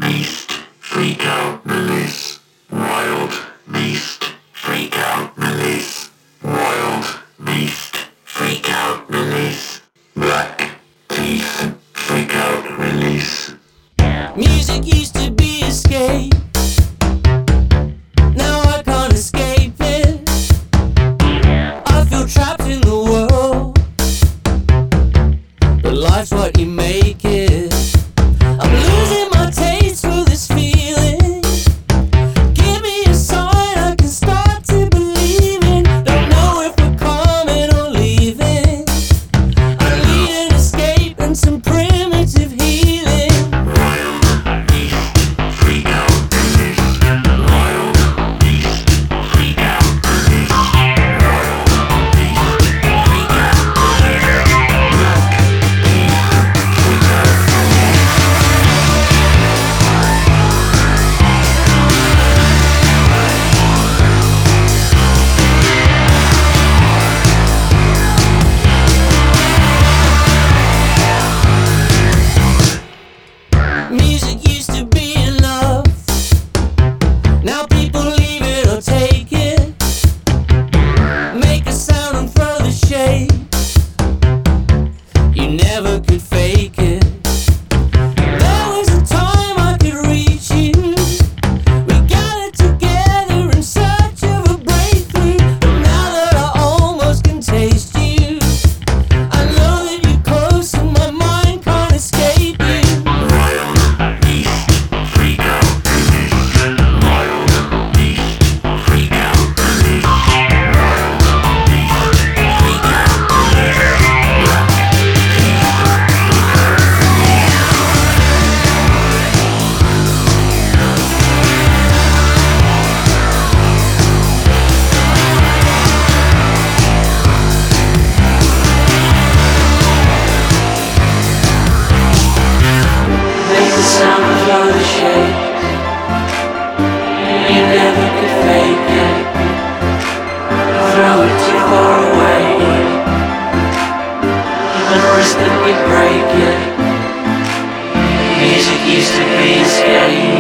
beast, freak out, release. Wild beast, freak out, release. Wild beast, freak out, release. Black teeth, freak out, release. Music used to be escape. Now I can't escape it. I feel trapped in the world, but life's what you make it. I'm losing my taste for this feeling. Give me a sign I can start to believe in. Don't know if we're coming or leaving. I need an escape and some primitive healing. Wild beast, freak out, release. Wild beast, freak out, release. Wild beast, freak out, release. Black teeth, freak out, Music used to be enough. Now people leave it or take it. Make a sound and throw the shade. You never could fake it. There was a time I could reach you. We got it together in search of a breakthrough. But now that I almost can taste you, I know that you're close and my mind can't escape you. wild beast, freak out, release. Wild beast, freak out, release. Wild beast, freak out, release. Black teeth, freak out, Make the sound and throw the shade. You never could fake it. Throw it too far away. Even risk that we break it. Music used to be escape.